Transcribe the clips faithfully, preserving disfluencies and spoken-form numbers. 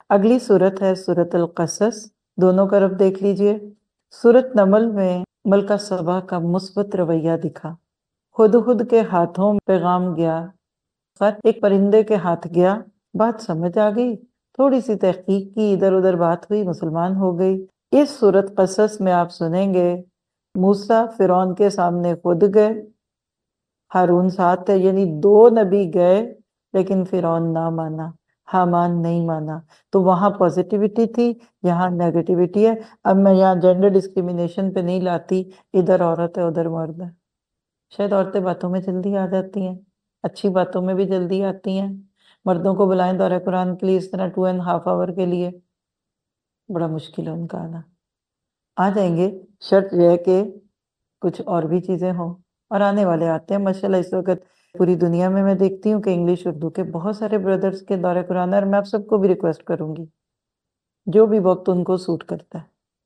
اگلی صورت ہے صورت القصص، دونوں کا رب دیکھ لیجئے۔ صورت نمل میں ملکہ سبا کا مثبت رویہ دکھا، خود خود کے ہاتھوں میں پیغام گیا، خط ایک پرندے کے ہاتھ گیا، بات سمجھ آ گئی، تھوڑی سی تحقیق کی، ادھر ادھر بات ہوئی، مسلمان ہو گئی۔ اس صورت قصص میں آپ سنیں گے موسیٰ فرعون کے سامنے خود گئے، ہارون ساتھ ہے، یعنی دو نبی گئے لیکن فرعون نہ مانا، حامان نہیں مانا۔ تو وہاں پوزیٹیوٹی تھی، یہاں نیگیٹیوٹی ہے۔ اب میں یہاں جینڈر ڈسکریمنیشن پہ نہیں لاتی، ادھر عورت ہے ادھر مرد ہے۔ شاید عورتیں باتوں میں جلدی آ جاتی ہیں، اچھی باتوں میں بھی جلدی آتی ہیں۔ مردوں کو بلائیں دورہ قرآن کے لیے اس طرح ٹو اینڈ ہاف آور کے لیے، بڑا مشکل ہے ان کا آنا۔ آ جائیں گے، شرط یہ ہے کہ کچھ اور بھی چیزیں ہوں، اور آنے والے آتے ہیں ماشاءاللہ۔ اس وقت پوری دنیا میں میں دیکھتی ہوں کہ انگلش اردو کے بہت سارے بردرز کے دورہ قرآن ہے، اور میں آپ سب کو بھی ریکویسٹ کروں گی جو بھی وقت ان کو سوٹ کرتا ہے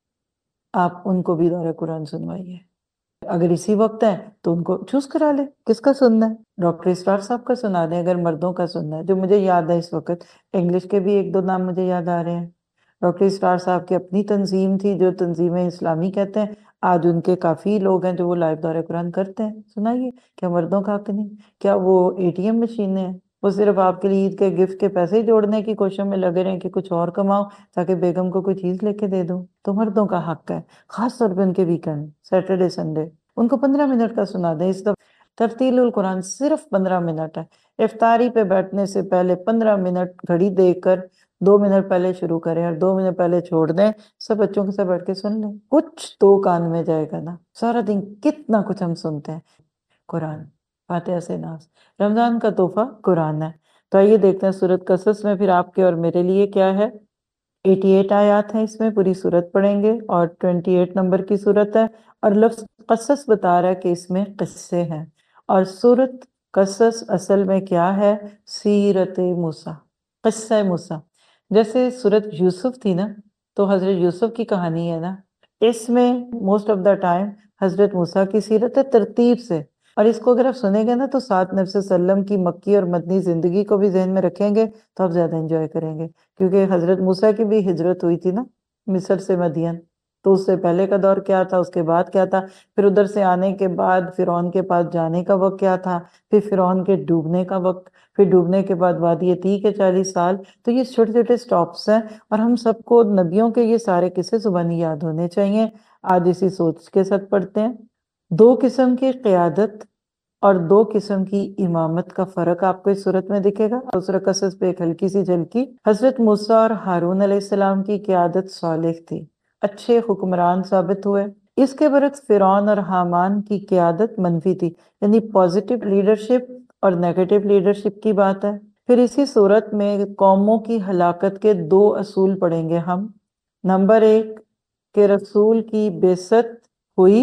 آپ ان کو بھی دورہ قرآن سنوائیے۔ اگر اسی وقت ہے تو ان کو چوز کرا لے کس کا سننا ہے، ڈاکٹر اسرار صاحب کا سنا دیں اگر مردوں کا سننا ہے۔ جو مجھے یاد ہے اس وقت انگلش کے بھی ایک دو نام مجھے یاد آ رہے ہیں۔ ڈاکٹر اسرار صاحب کی اپنی تنظیم تھی جو تنظیم اسلامی کہتے ہیں، آج ان کے کافی لوگ ہیں جو وہ لائیو دورہ قرآن کرتے ہیں، سنائیے۔ کیا مردوں کا حق نہیں؟ کیا وہ اے ٹی ایم مشینیں ہیں؟ وہ صرف آپ کے لیے عید کے گفٹ کے پیسے جوڑنے کی کوشش میں لگے رہیں کہ کچھ اور کماؤ تاکہ بیگم کو کوئی چیز لے کے دے دوں؟ تو مردوں کا حق ہے، خاص طور پہ ان کے ویکنڈ، سیٹرڈے سنڈے، ان کو پندرہ منٹ کا سنا دیں۔ اس دفعہ ترتیل القرآن صرف پندرہ منٹ ہے، افطاری پہ بیٹھنے سے پہلے پندرہ منٹ گھڑی دیکھ کر دو منٹ پہلے شروع کریں اور دو منٹ پہلے چھوڑ دیں، سب بچوں کے ساتھ بیٹھ کے سن لیں، کچھ تو کان میں جائے گا نا۔ سارا دن کتنا کچھ ہم سنتے ہیں، قرآن فاتحہ سے ناس، رمضان کا تحفہ قرآن ہے۔ تو آئیے دیکھتے ہیں سورت قصص میں پھر آپ کے اور میرے لیے کیا ہے۔ اٹھاسی آیات ہیں، اس میں پوری سورت پڑھیں گے اور اٹھائیس نمبر کی سورت ہے، اور لفظ قصص بتا رہا ہے کہ اس میں قصے ہیں۔ اور سورت قصص اصل میں کیا ہے؟ سیرت موسیٰ، قصہ موسیٰ۔ جیسے سورت یوسف تھی نا، تو حضرت یوسف کی کہانی ہے نا، اس میں موسٹ آف دا ٹائم حضرت موسیٰ کی سیرت ہے ترتیب سے۔ اور اس کو اگر آپ سنیں گے نا تو ساتھ نبی صلی اللہ علیہ وسلم کی مکی اور مدنی زندگی کو بھی ذہن میں رکھیں گے تو آپ زیادہ انجوائے کریں گے، کیونکہ حضرت موسیٰ کی بھی ہجرت ہوئی تھی نا مصر سے مدین، تو اس سے پہلے کا دور کیا تھا، اس کے بعد کیا تھا، پھر ادھر سے آنے کے بعد فرعون کے پاس جانے کا وقت کیا تھا، پھر فرعون کے ڈوبنے کا وقت، پھر ڈوبنے کے بعد وادی تیہ کے چالیس سال۔ تو یہ چھوٹے چھوٹے سٹاپس ہیں، اور ہم سب کو نبیوں کے یہ سارے قصے زبانی یاد ہونے چاہیے۔ آج اسی سوچ کے ساتھ پڑھتے ہیں۔ دو قسم کی قیادت اور دو قسم کی امامت کا فرق آپ کو اس صورت میں دکھے گا۔ سورۃ قصص پہ ایک ہلکی سی جھلکی۔ حضرت موسیٰ اور ہارون علیہ السلام کی قیادت صالح تھی، اچھے حکمران ثابت ہوئے۔ اس کے برعکس فرعون اور حامان کی قیادت منفی تھی، یعنی پازیٹیو لیڈرشپ اور نیگیٹو لیڈرشپ کی بات ہے۔ پھر اسی صورت میں قوموں کی ہلاکت کے دو اصول پڑھیں گے ہم۔ نمبر ایک کہ رسول کی بعثت ہوئی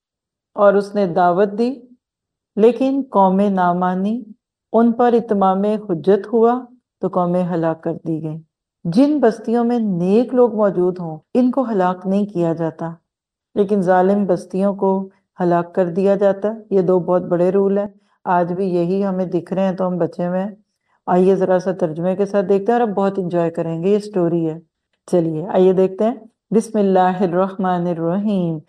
اور اس نے دعوت دی، لیکن قومیں نہ مانی، ان پر اتمام حجت ہوا تو قومیں ہلاک کر دی گئیں۔ جن بستیوں میں نیک لوگ موجود ہوں ان کو ہلاک نہیں کیا جاتا، لیکن ظالم بستیوں کو ہلاک کر دیا جاتا ہے۔ یہ دو بہت بڑے رول ہیں، آج بھی یہی ہمیں دکھ رہے ہیں تو ہم بچے ہوئے ہیں۔ آئیے ذرا سا ترجمے کے ساتھ دیکھتے ہیں، اور اب بہت انجوائے کریں گے، یہ سٹوری ہے۔ چلیے آئیے دیکھتے ہیں۔ بسم اللہ الرحمن الرحیم۔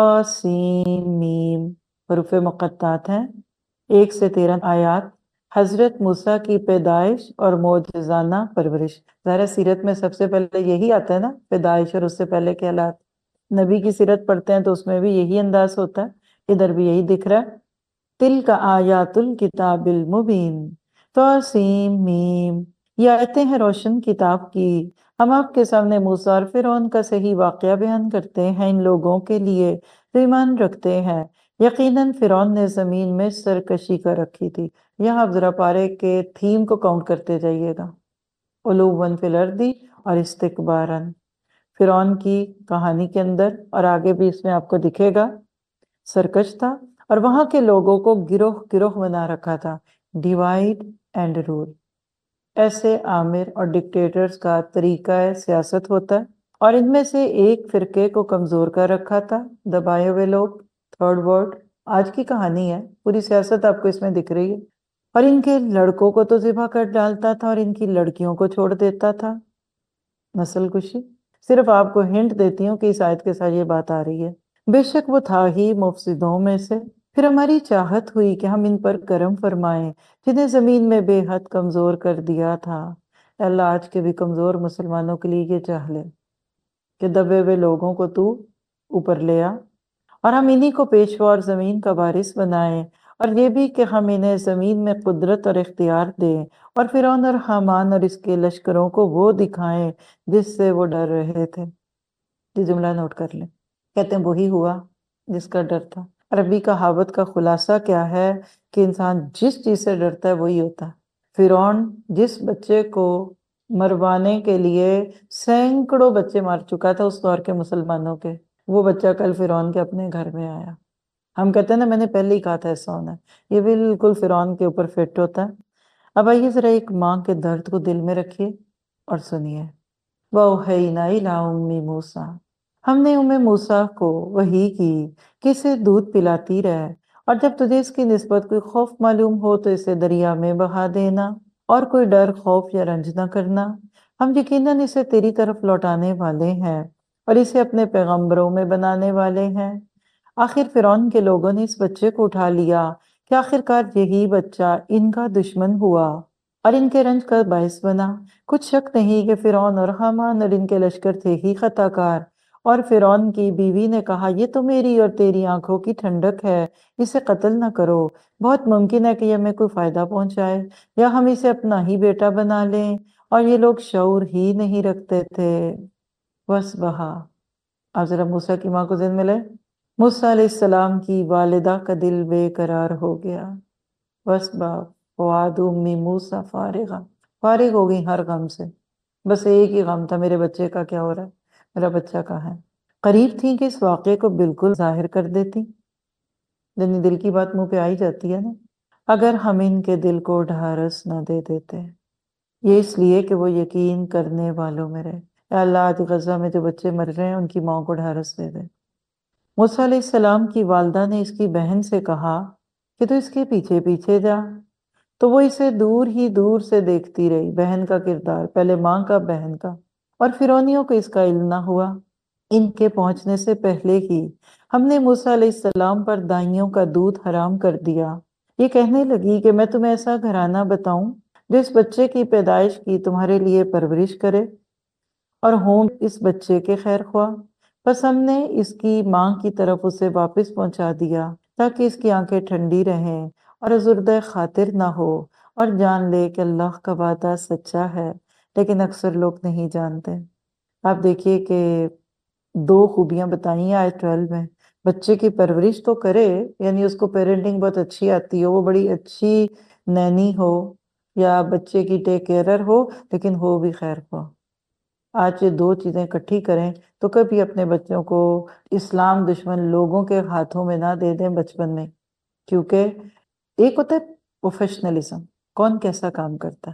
طاسیم میم، حروف مقطعات ہیں، ایک سے تیرہ آیات۔ حضرت موسیٰ کی پیدائش اور معجزانہ پرورش۔ ظاہر سیرت میں سب سے پہلے یہی آتا ہے نا، پیدائش اور اس سے پہلے کے حالات۔ نبی کی سیرت پڑھتے ہیں تو اس میں بھی یہی انداز ہوتا ہے، ادھر بھی یہی دکھ رہا ہے۔ تلک آیات الکتاب المبین، طاسیم میم، یہ آیتیں ہیں روشن کتاب کی۔ ہم آپ کے سامنے موسیٰ اور فرعون کا صحیح واقعہ بیان کرتے ہیں ان لوگوں کے لیے جو ایمان رکھتے ہیں۔ یقیناً فرعون نے زمین میں سرکشی کر رکھی تھی۔ یہاں آپ ذرا پارے کے تھیم کو کاؤنٹ کرتے جائیے گا، علواً فی الارض اور استکباراً۔ فرعون کی کہانی کے اندر اور آگے بھی اس میں آپ کو دکھے گا، سرکش تھا اور وہاں کے لوگوں کو گروہ گروہ بنا رکھا تھا، ڈیوائیڈ اینڈ رول۔ ایسے آمر اور ڈکٹیٹرز کا طریقہ سیاست ہوتا ہے، اور ان میں سے ایک فرقے کو کمزور کر رکھا تھا، دبائے ہوئے لوگ۔ تھرڈ ورڈ آج کی کہانی ہے، پوری سیاست آپ کو اس میں دکھ رہی ہے۔ اور ان کے لڑکوں کو تو ذبح کر ڈالتا تھا اور ان کی لڑکیوں کو چھوڑ دیتا تھا۔ نسل کشی، صرف آپ کو ہنٹ دیتی ہوں کہ اس آیت کے ساتھ یہ بات آ رہی ہے۔ بے شک وہ تھا ہی مفسدوں میں سے، پھر ہماری چاہت ہوئی کہ ہم ان پر کرم فرمائیں جنہیں زمین میں بے حد کمزور کر دیا تھا۔ اے اللہ آج کے بھی کمزور مسلمانوں کے لیے یہ چاہ لے کہ دبے ہوئے لوگوں کو تو اوپر لے آ، اور ہم انہی کو پیشوا اور زمین کا وارث بنائیں، اور یہ بھی کہ ہم انہیں زمین میں قدرت اور اختیار دیں، اور فرعون اور حامان اور اس کے لشکروں کو وہ دکھائیں جس سے وہ ڈر رہے تھے۔ یہ جملہ نوٹ کر لیں، کہتے ہیں وہی ہوا جس کا ڈر تھا۔ عربی کہاوت کا خلاصہ کیا ہے کہ انسان جس چیز سے ڈرتا ہے وہی ہوتا ہے۔ فرعون جس بچے کو مروانے کے لیے سینکڑوں بچے مار چکا تھا اس دور کے مسلمانوں کے، وہ بچہ کل فرعون کے اپنے گھر میں آیا۔ ہم کہتے ہیں نا میں نے پہلے ہی کہا تھا ایسا ہونا ہے، یہ بالکل فرعون کے اوپر فٹ ہوتا ہے۔ اب آئیے ذرا ایک ماں کے درد کو دل میں رکھیے اور سنیے۔ وَأَوْحَيْنَا إِلَىٰ أُمِّ مُوسَىٰ، ہم نے ام موسیٰ کو وحی کی کہ اسے دودھ پلاتی رہ، اور جب تجھے اس کی نسبت کوئی خوف معلوم ہو تو اسے دریا میں بہا دینا، اور کوئی ڈر خوف یا رنج نہ کرنا، ہم یقیناً اسے تیری طرف لوٹانے والے ہیں اور اسے اپنے پیغمبروں میں بنانے والے ہیں۔ آخر فرعون کے لوگوں نے اس بچے کو اٹھا لیا کہ آخرکار یہی بچہ ان کا دشمن ہوا اور ان کے رنج کا باعث بنا۔ کچھ شک نہیں کہ فرعون اور حامان اور ان کے لشکر تھے ہی خطا کار۔ اور فرعون کی بیوی نے کہا یہ تو میری اور تیری آنکھوں کی ٹھنڈک ہے، اسے قتل نہ کرو، بہت ممکن ہے کہ یہ ہمیں کوئی فائدہ پہنچائے یا ہم اسے اپنا ہی بیٹا بنا لیں، اور یہ لوگ شعور ہی نہیں رکھتے تھے۔ بس بہا۔ آپ ذرا موسیٰ کی ماں کو ذہن میں لیں۔ موسیٰ علیہ السلام کی والدہ کا دل بے قرار ہو گیا۔ بس باپ فؤاد امی موسیٰ فارغہ، فارغ ہو گئی ہر غم سے، بس ایک ہی غم تھا میرے بچے کا کیا ہو رہا ہے، میرا بچہ کہاں ہے۔ قریب تھیں کہ اس واقعے کو بالکل ظاہر کر دیتی، یعنی دل کی بات منہ پہ آئی جاتی ہے نا، اگر ہم ان کے دل کو ڈھارس نہ دے دیتے۔ یہ اس لیے کہ وہ یقین کرنے والوں میں رہے۔ اے اللہ آج غزہ میں جو بچے مر رہے ہیں ان کی ماں کو ڈھارس دے دے۔ موسیٰ علیہ السلام کی والدہ نے اس کی بہن سے کہا کہ تو اس کے پیچھے پیچھے جا، تو وہ اسے دور ہی دور سے دیکھتی رہی۔ بہن کا کردار، پہلے ماں کا بہن کا، اور فرعونیوں کو اس کا علم نہ ہوا۔ ان کے پہنچنے سے پہلے ہی ہم نے موسیٰ علیہ السلام پر دائیوں کا دودھ حرام کر دیا۔ یہ کہنے لگی کہ میں تمہیں ایسا گھرانہ بتاؤں جو اس بچے کی پیدائش کی تمہارے لیے پرورش کرے اور ہوں اس بچے کے خیر خواہ۔ بس ہم نے اس کی ماں کی طرف اسے واپس پہنچا دیا تاکہ اس کی آنکھیں ٹھنڈی رہیں اور ازردہ خاطر نہ ہو، اور جان لے کہ اللہ کا وعدہ سچا ہے، لیکن اکثر لوگ نہیں جانتے۔ آپ دیکھیے کہ دو خوبیاں بتائی ہیں آیت ٹویلو میں۔ بچے کی پرورش تو کرے، یعنی اس کو پیرنٹنگ بہت اچھی آتی ہو، وہ بڑی اچھی نینی ہو یا بچے کی ٹیک کیئرر ہو، لیکن ہو بھی خیر خواہ۔ آج یہ دو چیزیں اکٹھی کریں تو کبھی اپنے بچوں کو اسلام دشمن لوگوں کے ہاتھوں میں نہ دے دیں بچپن میں، کیونکہ ایک ہوتا ہے پروفیشنلزم، کون کیسا کام کرتا ہے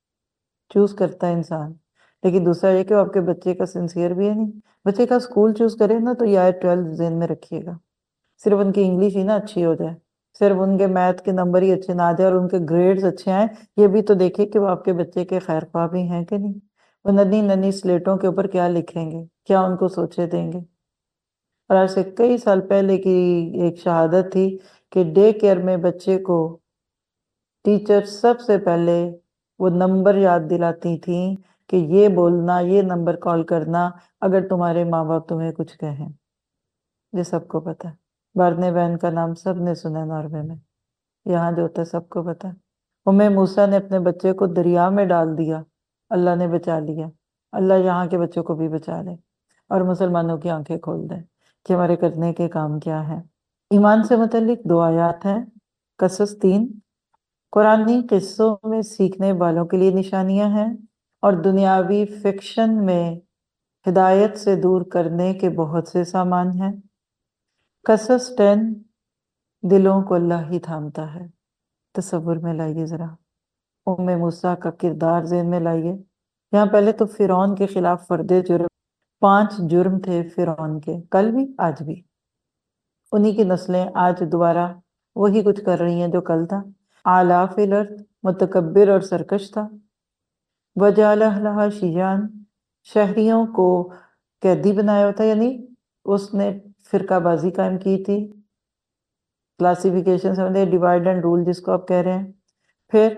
چوز کرتا ہے انسان، لیکن دوسرا یہ کہ وہ آپ کے بچے کا سنسیئر بھی ہے نہیں۔ بچے کا اسکول چوز کرے نا تو یہ آیت ٹویلو ذہن میں رکھیے گا، صرف ان کی انگلش ہی نا اچھی ہو جائے، صرف ان کے میتھ کے نمبر ہی اچھے نہ آ جائے اور ان کے گریڈز اچھے آئیں، یہ بھی تو دیکھیں کہ وہ آپ کے بچے کے خیر خواہ بھی ہیں کہ نہیں۔ وہ ننھی ننھی سلیٹوں کے اوپر کیا لکھیں گے، کیا ان کو سوچے دیں گے۔ اور آج سے کئی سال پہلے کی ایک شہادت تھی کہ ڈے کیئر میں بچے کو ٹیچر سب سے پہلے وہ نمبر یاد دلاتی تھیں کہ یہ بولنا، یہ نمبر کال کرنا اگر تمہارے ماں باپ تمہیں کچھ کہیں۔ یہ سب کو پتا ہے، بارنے بہن کا نام سب نے سنا ہے ناروے میں، یہاں جو ہوتا ہے سب کو پتا ہے۔ ام موسیٰ نے اپنے بچے کو دریا میں ڈال دیا، اللہ نے بچا لیا۔ اللہ یہاں کے بچوں کو بھی بچا لے اور مسلمانوں کی آنکھیں کھول دے کہ ہمارے کرنے کے کام کیا ہیں۔ ایمان سے متعلق دو آیات ہیں، قصص تین۔ قرآنی قصوں میں سیکھنے والوں کے لیے نشانیاں ہیں اور دنیاوی فکشن میں ہدایت سے دور کرنے کے بہت سے سامان ہیں۔ قصص ٹین، دلوں کو اللہ ہی تھامتا ہے۔ تصور میں لائیے ذرا ام موسیٰ کا کردار ذہن میں لائیے۔ یہاں پہلے تو فرعون کے خلاف فرد جرم، پانچ جرم تھے فرعون کے، کل بھی آج بھی، انہی کی نسلیں آج دوبارہ وہی کچھ کر رہی ہیں جو کل تھا۔ عالیٰ فی الارض، متکبر اور سرکش تھا۔ وجعل اہلہا شیعاً، شہریوں کو قیدی بنایا ہوتا، یعنی اس نے فرقہ بازی قائم کی تھی، کلاسیفیکیشن سمجھے، ڈیوائڈ اینڈ رول جس کو آپ کہہ رہے ہیں. پھر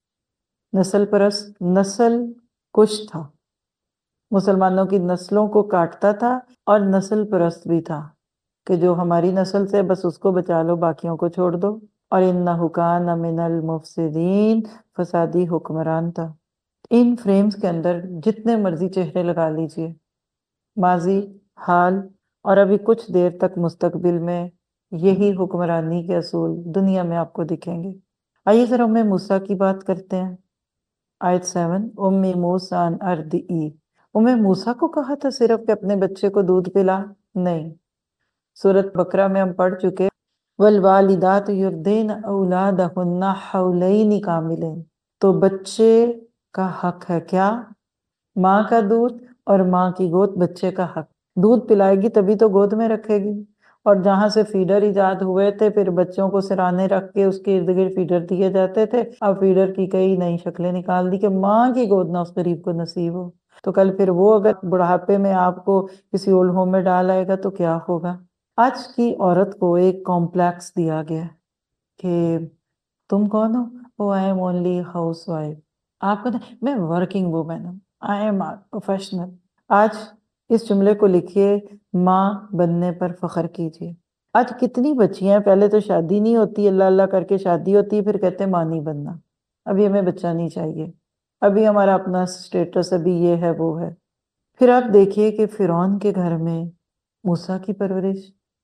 نسل پرست، نسل کش تھا، مسلمانوں کی نسلوں کو کاٹتا تھا، اور نسل پرست بھی تھا کہ جو ہماری نسل سے بس اس کو بچا لو، باقیوں کو چھوڑ دو. اور انہ کان من المفسدین، فسادی حکمران تھا. ان فریمز کے اندر جتنے مرضی چہرے لگا لیجئے، ماضی، حال اور ابھی کچھ دیر تک مستقبل میں یہی حکمرانی کے اصول دنیا میں آپ کو دکھیں گے. آئیے ذرا ام موسیٰ کی بات کرتے ہیں. آیت سیون، ام موسیٰ ان ارضعی. ام موسیٰ کو کہا تھا صرف کہ اپنے بچے کو دودھ پلا؟ نہیں. سورۃ بقرہ میں ہم پڑھ چکے والوالدات یرضعن اولادہن حولین کاملین. تو بچے کا حق ہے کیا؟ ماں کا دودھ، اور ماں کی گود بچے کا حق. دودھ پلائے گی تبھی تو گود میں رکھے گی. اور جہاں سے فیڈر ایجاد ہوئے تھے، پھر بچوں کو سرانے رکھ کے اس کے ارد گرد فیڈر دیے جاتے تھے. اب فیڈر کی کئی نئی شکلیں نکال دی کہ ماں کی گود نہ اس غریب کو نصیب ہو. تو کل پھر وہ اگر بڑھاپے میں آپ کو کسی اولڈ ہوم میں ڈال آئے گا تو کیا ہوگا؟ آج کی عورت کو ایک کمپلیکس دیا گیا کہ تم کون ہو؟ Oh I am only housewife. آپ کو میں ورکنگ وومن ہوں، آئی ایم پروفیشنل. آج اس جملے کو لکھیے، ماں بننے پر فخر کیجیے. آج کتنی بچیاں، پہلے تو شادی نہیں ہوتی، اللہ اللہ کر کے شادی ہوتی، پھر کہتے ہیں ماں نہیں بننا، ابھی ہمیں بچہ نہیں چاہیے، ابھی ہمارا اپنا سٹیٹس، ابھی یہ ہے وہ ہے. پھر آپ دیکھیے کہ فرعون کے گھر میں موسیٰ کی پرورش،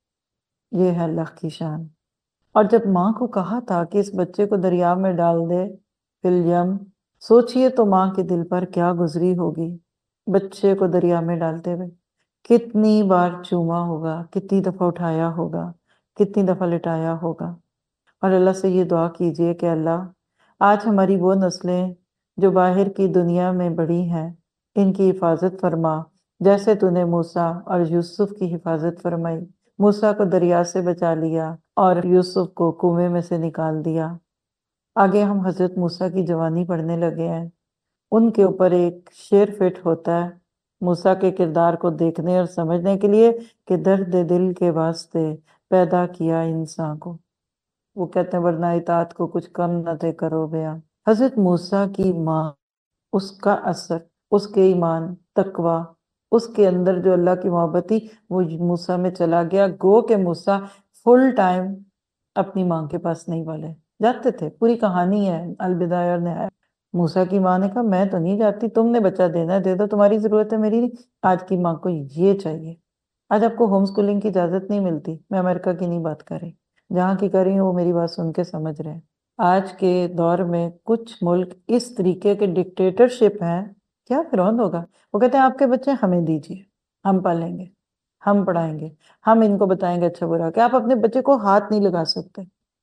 یہ ہے اللہ کی شان. اور جب ماں کو کہا تھا کہ اس بچے کو دریا میں ڈال دے، فی الیم، سوچئے تو ماں کے دل پر کیا گزری ہوگی بچے کو دریا میں ڈالتے ہوئے. کتنی بار چوما ہوگا، کتنی دفعہ اٹھایا ہوگا، کتنی دفعہ لٹایا ہوگا. اور اللہ سے یہ دعا کیجئے کہ اللہ آج ہماری وہ نسلیں جو باہر کی دنیا میں بڑی ہیں، ان کی حفاظت فرما، جیسے تو نے موسیٰ اور یوسف کی حفاظت فرمائی. موسیٰ کو دریا سے بچا لیا اور یوسف کو کنویں میں سے نکال دیا. آگے ہم حضرت موسیٰ کی جوانی پڑھنے لگے ہیں. ان کے اوپر ایک شعر فٹ ہوتا ہے موسیٰ کے کردار کو دیکھنے اور سمجھنے کے لیے کہ درد دل کے واسطے پیدا کیا انسان کو. وہ کہتے ہیں ورنہ اطاعت کو کچھ کم نہ دے کرو بیان. حضرت موسیٰ کی ماں، اس کا اثر، اس کے ایمان، تقوی، اس کے اندر جو اللہ کی محبت تھی وہ موسیٰ میں چلا گیا. گو کہ موسیٰ فل ٹائم اپنی ماں کے پاس نہیں والے جاتے تھے. پوری کہانی ہے البدایہ اور نہایہ. موسیٰ کی ماں نے کہا میں تو نہیں جاتی، تم نے بچہ دینا ہے دے دو، تمہاری ضرورت ہے میری نہیں. آج کی ماں کو یہ چاہیے. آج آپ کو ہوم سکولنگ کی اجازت نہیں ملتی. میں امریکہ کی نہیں بات کر رہی، جہاں کی کر رہی ہوں وہ میری بات سن کے سمجھ رہے ہیں. آج کے دور میں کچھ ملک اس طریقے کے ڈکٹیٹرشپ ہیں، کیا فرعون ہوگا. وہ کہتے ہیں آپ کے بچے ہمیں دیجیے، ہم پالیں گے، ہم پڑھائیں گے، ہم ان کو بتائیں گے اچھا برا. کہ آپ اپنے بچے کو ہاتھ نہیں لگا سکتے.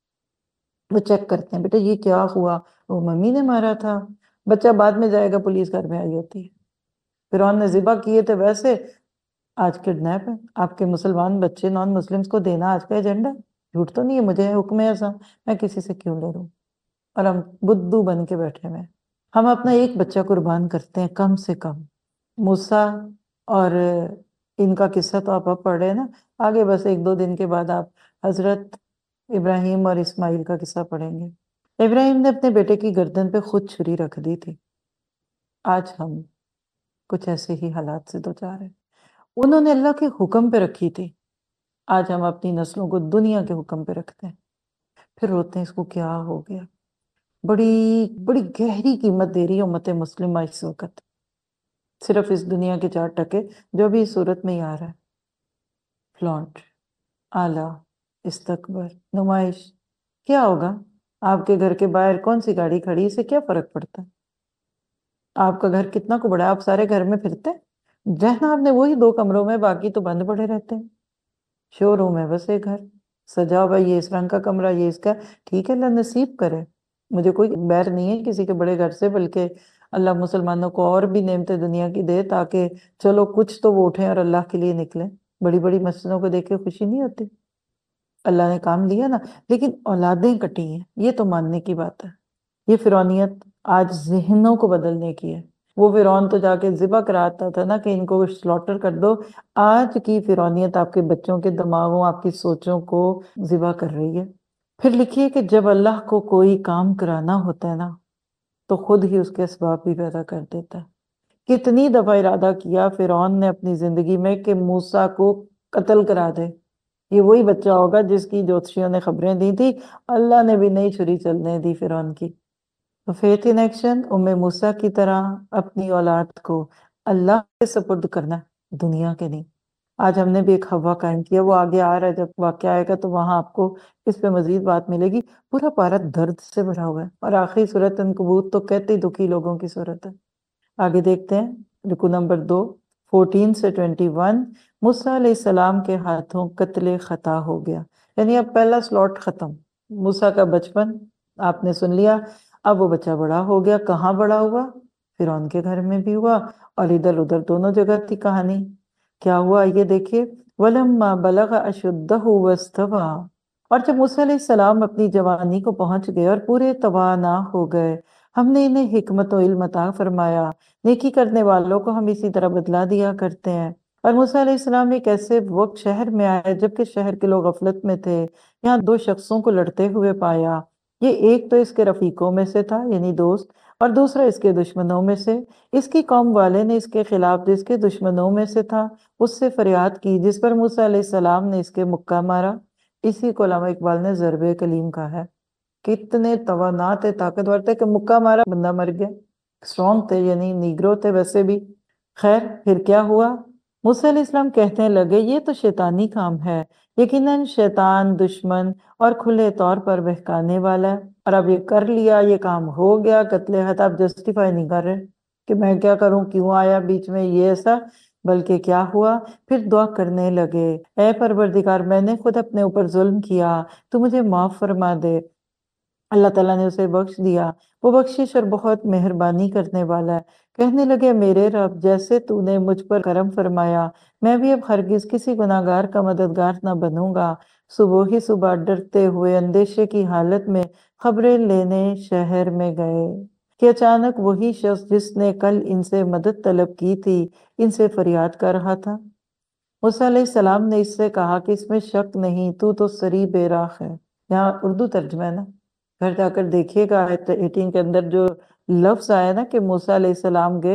وہ چیک کرتے ہیں بیٹا یہ کیا ہوا، وہ ممی نے مارا تھا. بچہ بعد میں جائے گا، پولیس گھر میں آئی ہوتی ہے. فرعون نے ذبح کیے تھے ویسے آج کڈنیپ ہے. آپ کے مسلمان بچے نان مسلمز کو دینا آج کا ایجنڈا. جھوٹ تو نہیں ہے، مجھے ہے حکم ایسا، میں کسی سے کیوں لڑوں. اور ہم بدو بن کے بیٹھے ہوئے. ہم اپنا ایک بچہ قربان کرتے ہیں کم سے کم. موسیٰ اور ان کا قصہ تو آپ اب پڑھ رہے ہیں نا، آگے بس ایک دو دن کے بعد آپ حضرت ابراہیم اور اسماعیل کا قصہ پڑھیں گے. ابراہیم نے اپنے بیٹے کی گردن پہ خود چھری رکھ دی تھی. آج ہم کچھ ایسے ہی حالات سے دوچار ہیں. انہوں نے اللہ کے حکم پہ رکھی تھی، آج ہم اپنی نسلوں کو دنیا کے حکم پہ رکھتے ہیں. پھر روتے ہیں اس کو کیا ہو گیا. بڑی بڑی گہری قیمت دے رہی ہے امت مسلمہ اس وقت، صرف اس دنیا کے چار ٹکے جو بھی اس صورت میں ہی آ رہا ہے. فلانٹ، آلہ، استکبر، نمائش. کیا ہوگا آپ کے گھر کے باہر کون سی گاڑی کھڑی، اسے کیا فرق پڑتا ہے؟ آپ کا گھر کتنا کو بڑا ہے، آپ سارے گھر میں پھرتے ہیں، رہنا آپ نے وہی دو کمروں میں، باقی تو بند پڑے رہتے ہیں. شو روم ہے بس ایک گھر، سجا ہوا یہ اس رنگ کا کمرہ، یہ اس کا. ٹھیک ہے، اللہ نصیب کرے. مجھے کوئی بیر نہیں ہے کسی کے بڑے گھر سے، بلکہ اللہ مسلمانوں کو اور بھی نعمتیں دنیا کی دے تاکہ چلو کچھ تو وہ اٹھیں اور اللہ کے لیے نکلیں. بڑی بڑی مسجدوں کو دیکھ کے خوشی نہیں ہوتی؟ اللہ نے کام لیا نا. لیکن اولادیں کٹی ہیں، یہ تو ماننے کی بات ہے. یہ فرعونیت آج ذہنوں کو بدلنے کی ہے. وہ فرعون تو جا کے ذبح کراتا تھا نا کہ ان کو سلوٹر کر دو، آج کی فرعونیت آپ کے بچوں کے دماغوں، آپ کی سوچوں کو ذبح کر رہی ہے۔ پھر لکھیے کہ جب اللہ کو کوئی کام کرانا ہوتا ہے نا تو خود ہی اس کے اسباب بھی پیدا کر دیتا ہے۔ کتنی دفعہ ارادہ کیا فرعون نے اپنی زندگی میں کہ موسیٰ کو قتل کرا دے، یہ وہی بچہ ہوگا جس کی جوتشیوں نے خبریں دی تھی، اللہ نے بھی نہیں چھری چلنے دی فرعون کی۔ تو فیتھ ان ایکشن، ام موسیٰ کی طرح اپنی اولاد کو اللہ کے سپرد کرنا، دنیا کے نہیں۔ آج ہم نے بھی ایک حوا قائم کیا، وہ آگے آ رہا ہے، جب واقعہ آئے گا تو وہاں آپ کو اس پہ مزید بات ملے گی۔ پورا پارہ درد سے بھرا ہوا ہے، اور آخری صورت عنکبوت تو کہتے ہی دکھی لوگوں کی صورت ہے۔ آگے دیکھتے ہیں رکو نمبر دو، فورٹین سے ٹوینٹی ون۔ موسیٰ علیہ السلام کے ہاتھوں قتل خطا ہو گیا، یعنی اب پہلا سلوٹ ختم۔ موسیٰ کا بچپن آپ نے سن لیا، اب وہ بچہ بڑا ہو گیا۔ کہاں بڑا ہوا؟ فرعون کے گھر میں بھی ہوا اور ادھر ادھر دونوں جگہ تھی کہانی۔ کیا ہوا یہ دیکھیے، وَلَمَّا بَلَغَ أَشُدَّهُ وَاسْتَوَىٰ، اور جب موسیٰ علیہ السلام اپنی جوانی کو پہنچ گئے اور پورے توانا ہو گئے، ہم نے انہیں حکمت و علم عطا فرمایا۔ نیکی کرنے والوں کو ہم اسی طرح بدلا دیا کرتے ہیں۔ اور موسیٰ علیہ السلام ایک ایسے وقت شہر میں آئے جبکہ شہر کے لوگ غفلت میں تھے۔ یہاں دو شخصوں کو لڑتے ہوئے پایا، یہ ایک تو اس کے رفیقوں میں سے تھا یعنی دوست، اور دوسرا اس کے دشمنوں میں سے۔ اس کی قوم والے نے اس کے خلاف جس کے دشمنوں میں سے تھا اس سے فریاد کی، جس پر موسیٰ علیہ السلام نے اس کے مکہ مارا۔ اسی کو علامہ اقبال نے ضرب کلیم کہا ہے۔ کتنے توانا تھے، طاقتور تھے کہ مکہ مارا بندہ مر گیا۔ اسٹرانگ تھے، یعنی نیگرو تھے ویسے بھی۔ خیر پھر کیا ہوا؟ موسیٰ علیہ السلام کہنے لگے یہ تو شیطانی کام ہے، یقیناً شیطان دشمن اور کھلے طور پر بہکانے والا ہے، اور اب یہ کر لیا، یہ کام ہو گیا۔ قتل خطا آپ جسٹیفائی نہیں کر رہے کہ میں کیا کروں، کیوں آیا بیچ میں یہ ایسا، بلکہ کیا ہوا؟ پھر دعا کرنے لگے، اے پروردگار میں نے خود اپنے اوپر ظلم کیا، تو مجھے معاف فرما دے۔ اللہ تعالیٰ نے اسے بخش دیا، وہ بخشش اور بہت مہربانی کرنے والا ہے۔ کہنے لگے میرے رب، جیسے تو نے مجھ پر کرم فرمایا، میں بھی اب ہرگز کسی گناہگار کا مددگار نہ بنوں گا۔ صبح ہی صبح ڈرتے ہوئے اندیشے کی حالت میں خبریں لینے شہر میں گئے کہ اچانک وہی شخص جس نے کل ان سے مدد طلب کی تھی ان سے فریاد کر رہا تھا۔ موسیٰ علیہ السلام نے اس سے کہا کہ اس میں شک نہیں، تو تو سری بے راہ ہے۔ یہاں اردو ترجمہ ہے نا، گھر جا کر دیکھیے گا آیت اٹھارہ کے اندر جو لفظ آیا نا کہ موسیٰ علیہ السلام گئے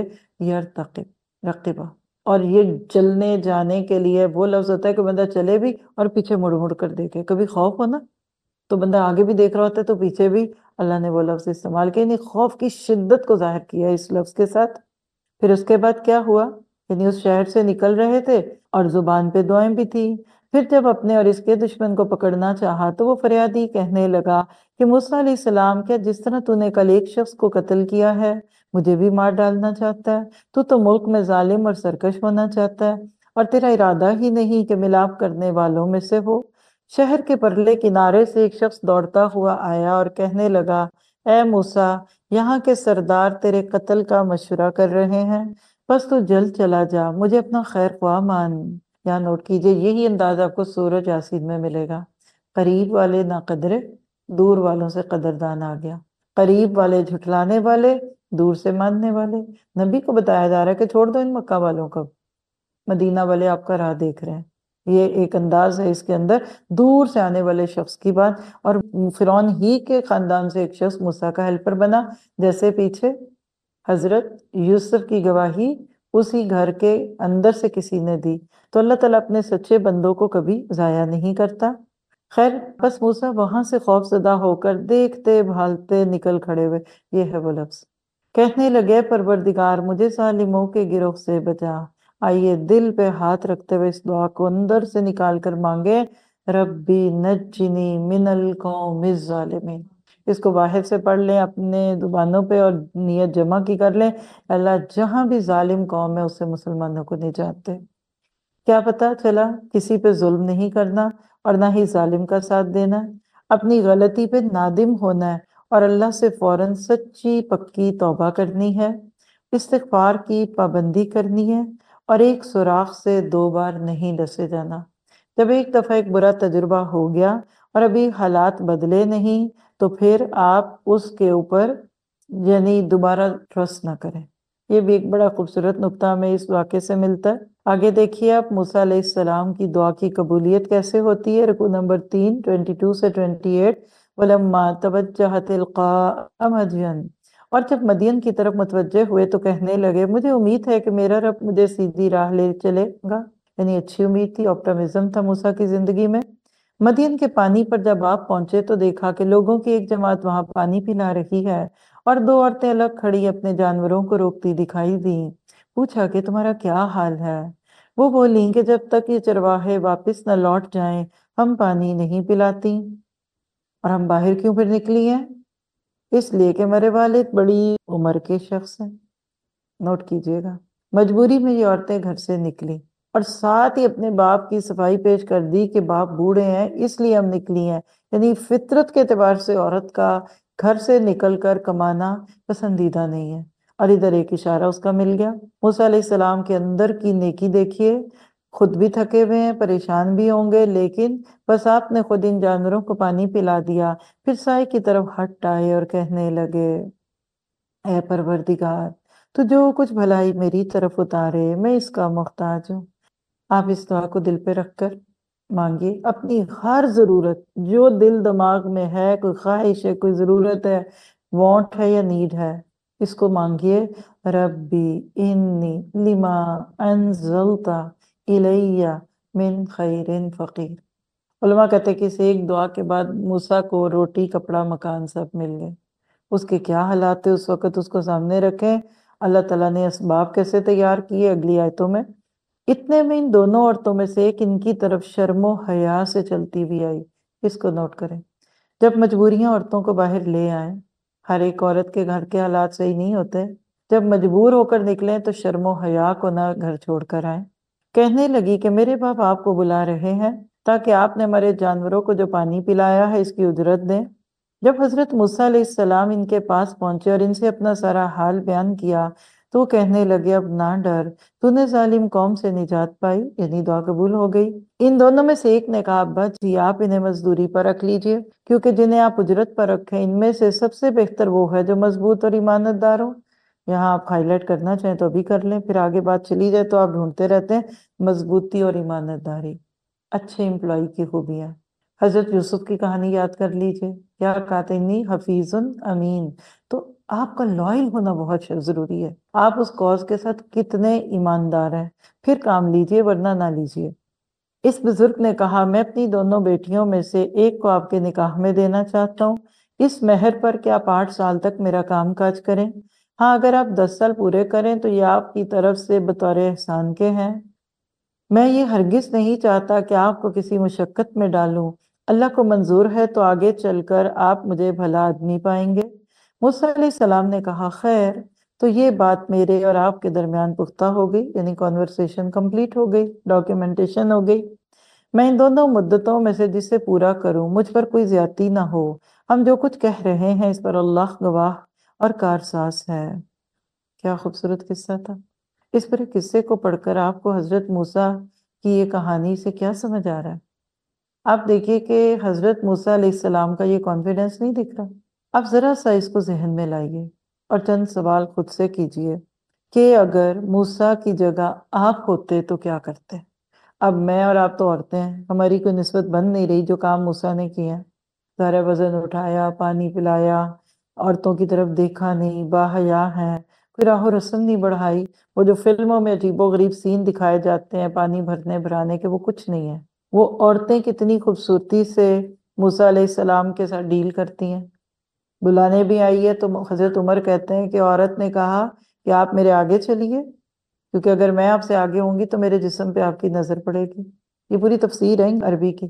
یرتقب رقبہ، اور یہ چلنے جانے کے لیے وہ لفظ ہوتا ہے کہ بندہ چلے بھی اور پیچھے مڑ مڑ کر دیکھے۔ کبھی خوف ہونا تو بندہ آگے بھی دیکھ رہا ہوتا ہے تو پیچھے بھی، اللہ نے وہ لفظ استعمال کیا، یعنی خوف کی شدت کو ظاہر کیا اس لفظ کے ساتھ۔ پھر اس کے بعد کیا ہوا؟ یعنی اس شہر سے نکل رہے تھے اور زبان پہ دعائیں بھی تھی۔ پھر جب اپنے اور اس کے دشمن کو پکڑنا چاہا تو وہ فریادی کہنے لگا کہ موسیٰ علیہ السلام، کیا جس طرح تو نے کل ایک شخص کو قتل کیا ہے مجھے بھی مار ڈالنا چاہتا ہے؟ تو تو ملک میں ظالم اور سرکش ہونا چاہتا ہے، اور تیرا ارادہ ہی نہیں کہ ملاپ کرنے والوں میں سے ہو۔ شہر کے پرلے کنارے سے ایک شخص دوڑتا ہوا آیا اور کہنے لگا، اے موسیٰ، یہاں کے سردار تیرے قتل کا مشورہ کر رہے ہیں، بس تو جلد چلا جا، مجھے اپنا خیر خواہ مان۔ یہاں نوٹ کیجئے یہی انداز آپ کو سورہ یاسین میں ملے گا۔ قریب والے نہ قدرے، دور والوں سے قدردان آ گیا۔ قریب والے جھٹلانے والے، دور سے ماننے والے۔ نبی کو بتایا جا رہا ہے کہ چھوڑ دو ان مکہ والوں کو، مدینہ والے آپ کا راہ دیکھ رہے ہیں۔ یہ ایک انداز ہے اس کے اندر، دور سے آنے والے شخص کی بات، اور فرعون ہی کے خاندان سے ایک شخص موسیٰ کا ہیلپر بنا، جیسے پیچھے حضرت یوسف کی گواہی اسی گھر کے اندر سے کسی نے دی۔ تو اللہ تعالیٰ اپنے سچے بندوں کو کبھی ضائع نہیں کرتا۔ خیر بس موسیٰ وہاں سے خوف زدہ ہو کر دیکھتے بھالتے نکل کھڑے ہوئے، یہ ہے وہ لفظ۔ کہنے لگے پروردگار مجھے ظالموں کے گروہ سے بچا۔ آئیے دل پہ ہاتھ رکھتے ہوئے اس دعا کو اندر سے نکال کر مانگے، ربی نجنی من القوم الظالمین۔ اس کو باہر سے پڑھ لیں اپنے زبانوں پہ اور نیت جمع کی کر لیں، اللہ جہاں بھی ظالم قوم ہے اس سے مسلمانوں کو نجات دے۔ کیا پتا چلا؟ کسی پہ ظلم نہیں کرنا اور نہ ہی ظالم کا ساتھ دینا، اپنی غلطی پہ نادم ہونا ہے اور اللہ سے فوراً سچی پکی توبہ کرنی ہے، استغفار کی پابندی کرنی ہے، اور ایک سوراخ سے دو بار نہیں ڈسے جانا۔ جب ایک دفعہ ایک برا تجربہ ہو گیا اور ابھی حالات بدلے نہیں تو پھر آپ اس کے اوپر یعنی دوبارہ ٹرسٹ نہ کریں۔ یہ بھی ایک بڑا خوبصورت نقطہ ہمیں اس واقعے سے ملتا ہے۔ آگے دیکھیے آپ موسیٰ علیہ السلام کی دعا کی قبولیت کیسے ہوتی ہے۔ رکوع نمبر تین ٹوینٹی ٹو سے ٹوینٹی ایٹ وَلَمَّا تَوَجَّهَ تِلْقَاءَ مَدْيَنَ، اور جب مدین کی طرف متوجہ ہوئے تو کہنے لگے مجھے امید ہے کہ میرا رب مجھے سیدھی راہ لے چلے گا، یعنی اچھی امید تھی، آپٹمزم تھا موسیٰ کی زندگی میں۔ مدین کے پانی پر جب آپ پہنچے تو دیکھا کہ لوگوں کی ایک جماعت وہاں پانی پلا رہی ہے اور دو عورتیں الگ کھڑی اپنے جانوروں کو روکتی دکھائی دیں۔ پوچھا کہ تمہارا کیا حال ہے؟ وہ بولیں کہ جب تک یہ چرواہے واپس نہ لوٹ جائیں ہم پانی نہیں پلاتی۔ اور ہم باہر کیوں پھر نکلی ہیں؟ اس لیے کہ میرے والد بڑی عمر کے شخص ہیں۔ نوٹ کیجئے گا، مجبوری میں یہ عورتیں گھر سے نکلی اور ساتھ ہی اپنے باپ کی صفائی پیش کر دی کہ باپ بوڑھے ہیں اس لیے ہم نکلی ہیں، یعنی فطرت کے اعتبار سے عورت کا گھر سے نکل کر کمانا پسندیدہ نہیں ہے۔ اور ادھر ایک اشارہ اس کا مل گیا۔ موسیٰ علیہ السلام کے اندر کی نیکی دیکھیے، خود بھی تھکے ہوئے ہیں، پریشان بھی ہوں گے، لیکن بس آپ نے خود ان جانوروں کو پانی پلا دیا، پھر سائے کی طرف ہٹ آئے اور کہنے لگے اے پروردگار تو جو کچھ بھلائی میری طرف اتارے میں اس کا محتاج ہوں۔ آپ اس دعا کو دل پہ رکھ کر مانگیے اپنی ہر ضرورت جو دل دماغ میں ہے، کوئی خواہش ہے، کوئی ضرورت ہے، وانٹ ہے یا نیڈ ہے، اس کو مانگیے۔ ربی انی لما انزلت الی من خیر فقیر۔ علماء کہتے ہیں کہ اس ایک دعا کے بعد موسیٰ کو روٹی، کپڑا، مکان سب مل گئے۔ اس کے کیا حالات تھے اس وقت اس کو سامنے رکھیں، اللہ تعالیٰ نے اسباب کیسے تیار کیے اگلی آیتوں میں۔ اتنے میں ان دونوں عورتوں میں سے ایک ان کی طرف شرم و حیا سے چلتی بھی آئی۔ اس کو نوٹ کریں، جب مجبوریاں عورتوں کو باہر لے آئیں، ہر ایک عورت کے گھر کے حالات صحیح نہیں ہوتے، جب مجبور ہو کر نکلیں تو شرم و حیا کو نہ گھر چھوڑ کر آئیں۔ کہنے لگی کہ میرے باپ آپ کو بلا رہے ہیں تاکہ آپ نے ہمارے جانوروں کو جو پانی پلایا ہے اس کی اجرت دیں۔ جب حضرت موسیٰ علیہ السلام ان کے پاس پہنچے اور ان سے اپنا سارا حال بیان کیا تو وہ کہنے لگے اب نہ ڈر، تو نے ظالم قوم سے نجات پائی، یعنی دعا قبول ہو گئی۔ ان دونوں میں سے ایک نے کہا ابا جی آپ انہیں مزدوری پر رکھ لیجئے، کیونکہ جنہیں آپ اجرت پر رکھیں ان میں سے سب سے بہتر وہ ہے جو مضبوط اور ایمانت دار ہو۔ یہاں آپ ہائی لائٹ کرنا چاہیں تو ابھی کر لیں، پھر آگے بات چلی جائے تو آپ ڈھونڈتے رہتے ہیں مضبوطی اور ایمانت داری، اچھے امپلائی کی خوبیاں۔ حضرت یوسف کی کہانی یاد کر لیجئے، کیا کہتے انی حفیظ امین، تو آپ کا لائل ہونا بہت ضروری ہے۔ آپ اس کاز کے ساتھ کتنے ایماندار ہیں، پھر کام لیجئے ورنہ نہ لیجئے۔ اس بزرگ نے کہا میں اپنی دونوں بیٹیوں میں سے ایک کو آپ کے نکاح میں دینا چاہتا ہوں، اس مہر پر کہ آپ آٹھ سال تک میرا کام کاج کریں، ہاں اگر آپ دس سال پورے کریں تو یہ آپ کی طرف سے بطور احسان کے ہیں۔ میں یہ ہرگز نہیں چاہتا کہ آپ کو کسی مشقت میں ڈالوں، اللہ کو منظور ہے تو آگے چل کر آپ مجھے بھلا آدمی پائیں گے۔ موسیٰ علیہ السلام نے کہا خیر، تو یہ بات میرے اور آپ کے درمیان پختہ ہو گئی، یعنی کانورسیشن کمپلیٹ ہو گئی، ڈاکیومنٹیشن ہو گئی۔ میں ان دونوں مدتوں میں سے جسے پورا کروں مجھ پر کوئی زیادتی نہ ہو، ہم جو کچھ کہہ رہے ہیں اس پر اللہ گواہ اور کارساز ہے۔ کیا خوبصورت قصہ تھا۔ اس پر قصے کو پڑھ کر آپ کو حضرت موسیٰ کی یہ کہانی سے کیا سمجھ آ رہا ہے؟ آپ دیکھیے کہ حضرت موسیٰ علیہ السلام کا یہ کانفیڈنس نہیں دکھ رہا۔ آپ ذرا سا اس کو ذہن میں لائیے اور چند سوال خود سے کیجئے کہ اگر موسیٰ کی جگہ آپ ہوتے تو کیا کرتے؟ اب میں اور آپ تو عورتیں ہیں، ہماری کوئی نسبت بن نہیں رہی جو کام موسیٰ نے کیا، سارا وزن اٹھایا، پانی پلایا، عورتوں کی طرف دیکھا نہیں، باحیا ہیں، کوئی راہ و رسم نہیں بڑھائی، وہ جو فلموں میں عجیب و غریب سین دکھائے جاتے ہیں پانی بھرنے بھرانے کے، وہ کچھ نہیں ہے۔ وہ عورتیں کتنی خوبصورتی سے موسیٰ علیہ السلام کے ساتھ ڈیل کرتی ہیں۔ بلانے بھی آئی ہے تو حضرت عمر کہتے ہیں کہ عورت نے کہا کہ آپ میرے آگے چلیے، کیونکہ اگر میں آپ سے آگے ہوں گی تو میرے جسم پہ آپ کی نظر پڑے گی۔ یہ پوری تفسیر ہے عربی کی،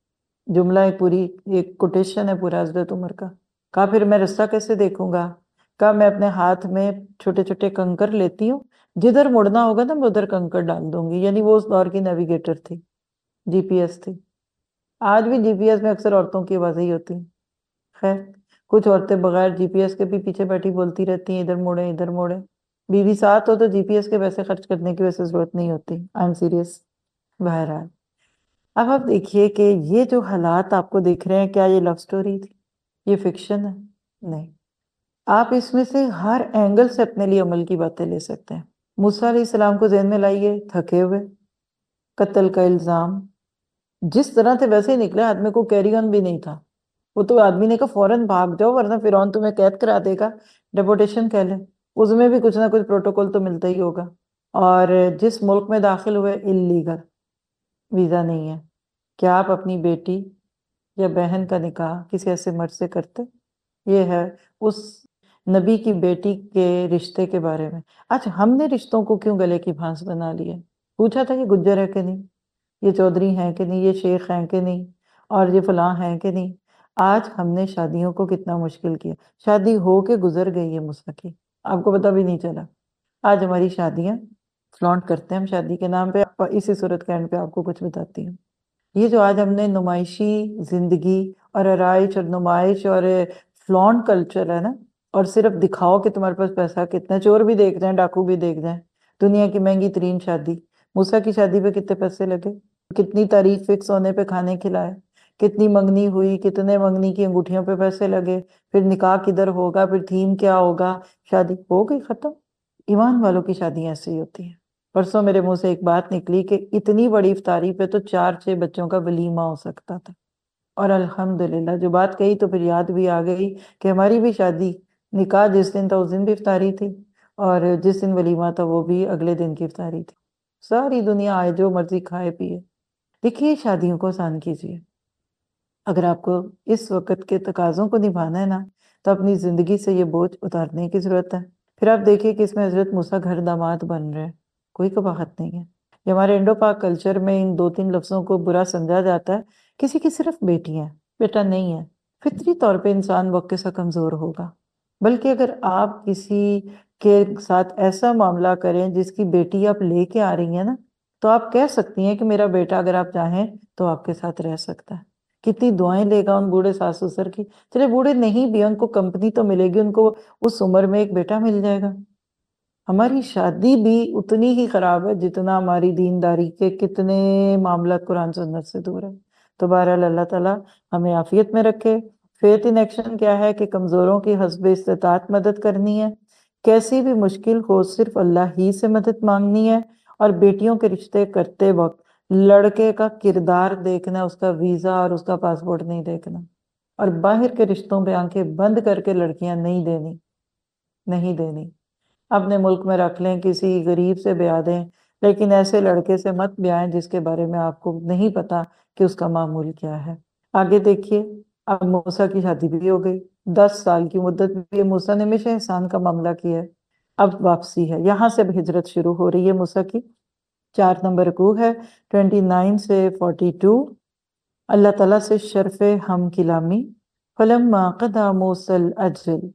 جملہ ایک پوری ایک کوٹیشن ہے پورا حضرت عمر کا۔ کہا پھر میں رستہ کیسے دیکھوں گا؟ کہا میں اپنے ہاتھ میں چھوٹے چھوٹے کنکر لیتی ہوں، جدھر مڑنا ہوگا نا میں ادھر کنکر ڈال دوں گی، یعنی وہ اس دور کی نیویگیٹر تھی، جی پی ایس تھی۔ آج بھی جی پی ایس میں اکثر عورتوں کی آوازیں ہی ہوتی ہیں۔ خیر، کچھ عورتیں بغیر جی پی ایس کے بھی پیچھے بیٹھی بولتی رہتی ہیں ادھر موڑے ادھر موڑے۔ بیوی ساتھ ہو تو جی پی ایس کے پیسے خرچ کرنے کی ویسے ضرورت نہیں ہوتی، آئی ایم سیریس۔ بہرحال اب آپ دیکھیے کہ یہ جو حالات آپ کو دیکھ رہے ہیں، کیا یہ لو سٹوری تھی؟ یہ فکشن ہے؟ نہیں، آپ اس میں سے ہر اینگل سے اپنے لیے عمل کی باتیں لے سکتے ہیں۔ موسیٰ علیہ السلام کو ذہن میں لائیے، تھکے ہوئے، قتل کا الزام، جس طرح سے ویسے ہی نکلے، آدمی کو کیری آن بھی نہیں تھا، وہ تو آدمی نے کہا فوراً بھاگ جاؤ ورنہ فرعون تمہیں قید کرا دے گا، ڈیپورٹیشن کہہ لیں، اس میں بھی کچھ نہ کچھ پروٹوکول تو ملتا ہی ہوگا۔ اور جس ملک میں داخل ہوئے اللیگل، ویزا نہیں ہے، کیا آپ اپنی بیٹی یا بہن کا نکاح کسی ایسے مرد سے کرتے؟ یہ ہے اس نبی کی بیٹی کے رشتے کے بارے میں۔ اچھا، ہم نے رشتوں کو کیوں گلے کی پھانس بنا لیا؟ پوچھا تھا کہ گجر ہے کہ نہیں، یہ چودھری ہیں کہ نہیں، یہ شیخ ہیں کہ نہیں، اور یہ فلاں ہیں کہ نہیں۔ آج ہم نے شادیوں کو کتنا مشکل کیا، شادی ہو کے گزر گئی ہے موسیٰ کی، آپ کو پتہ بھی نہیں چلا۔ آج ہماری شادیاں فلانٹ کرتے ہیں ہم شادی کے نام پہ۔ اسی صورت کے اینڈ پہ آپ کو کچھ بتاتی ہوں۔ یہ جو آج ہم نے نمائشی زندگی اور آرائش اور نمائش اور فلانٹ کلچر ہے نا، اور صرف دکھاؤ کہ تمہارے پاس پیسہ کتنا، چور بھی دیکھ جائیں، ڈاکو بھی دیکھ جائیں، دنیا کی مہنگی ترین شادی، موسیٰ کی شادی پہ کتنے پیسے لگے، کتنی تاریخ فکس ہونے پہ کھانے کھلائے، کتنی منگنی ہوئی، کتنے منگنی کی انگوٹھیوں پہ پیسے لگے، پھر نکاح کدھر ہوگا، پھر تھیم کیا ہوگا، شادی ہو گئی ختم۔ ایمان والوں کی شادیاں ایسی ہی ہوتی ہیں۔ پرسوں میرے منہ سے ایک بات نکلی کہ اتنی بڑی افطاری پہ تو چار چھ بچوں کا ولیمہ ہو سکتا تھا، اور الحمدللہ جو بات کہی تو پھر یاد بھی آ گئی کہ ہماری بھی شادی، نکاح جس دن تھا اس دن بھی افطاری تھی، اور جس دن ولیمہ تھا وہ بھی اگلے دن کی افطاری تھی۔ ساری دنیا آئے جو مرضی کھائے پیے۔ دیکھیے شادیوں کو آسان کیجیے۔ اگر آپ کو اس وقت کے تقاضوں کو نبھانا ہے نا، تو اپنی زندگی سے یہ بوجھ اتارنے کی ضرورت ہے۔ پھر آپ دیکھیے کہ اس میں حضرت موسیٰ گھر داماد بن رہے ہیں، کوئی قباحت نہیں ہے۔ یہ ہمارے انڈو پاک کلچر میں ان دو تین لفظوں کو برا سمجھا جاتا ہے، کسی کی صرف بیٹی ہے، بیٹا نہیں ہے۔ فطری طور پہ انسان وقت کے ساتھ کمزور ہوگا، بلکہ اگر آپ کسی کے ساتھ ایسا معاملہ کریں جس کی بیٹی آپ لے کے آ رہی ہیں نا، تو آپ کہہ سکتی ہیں کہ میرا بیٹا اگر آپ چاہیں تو آپ کے ساتھ رہ سکتا ہے۔ کتنی دعائیں لے گا ان بوڑھے ساس سسر کی، چلے بوڑھے نہیں بھی، ان کو کمپنی تو ملے گی، ان کو اس عمر میں ایک بیٹا مل جائے گا۔ ہماری شادی بھی اتنی ہی خراب ہے جتنا ہماری دینداری کے کتنے معاملات قرآن سنت سے دور ہے۔ تو بہرحال اللہ تعالیٰ ہمیں عافیت میں رکھے۔ فیتھ ان ایکشن کیا ہے کہ کمزوروں کی حسب استطاعت مدد کرنی ہے، کیسی بھی مشکل ہو صرف اللہ ہی سے مدد مانگنی ہے، اور بیٹیوں کے رشتے کرتے وقت لڑکے کا کردار دیکھنا، اس کا ویزا اور اس کا پاسپورٹ نہیں دیکھنا، اور باہر کے رشتوں پہ آنکھیں بند کر کے لڑکیاں نہیں دینی، نہیں دینی۔ اپنے ملک میں رکھ لیں، کسی غریب سے بیاہ دیں، لیکن ایسے لڑکے سے مت بیائیں جس کے بارے میں آپ کو نہیں پتا کہ اس کا معمول کیا ہے۔ آگے دیکھیے، اب موسیٰ کی شادی بھی ہو گئی، دس سال کی مدت بھی موسیٰ نے ہمیشہ احسان کا معاملہ کیا ہے۔ اب واپسی ہے، یہاں سے اب ہجرت شروع ہو رہی ہے موسیٰ کی۔ چار نمبر رکوع ہے، ٹوینٹی نائن سے فورٹی ٹو۔ اللہ تعالیٰ سے شرف ہم کلامی۔ فلما قضى موسى الأجل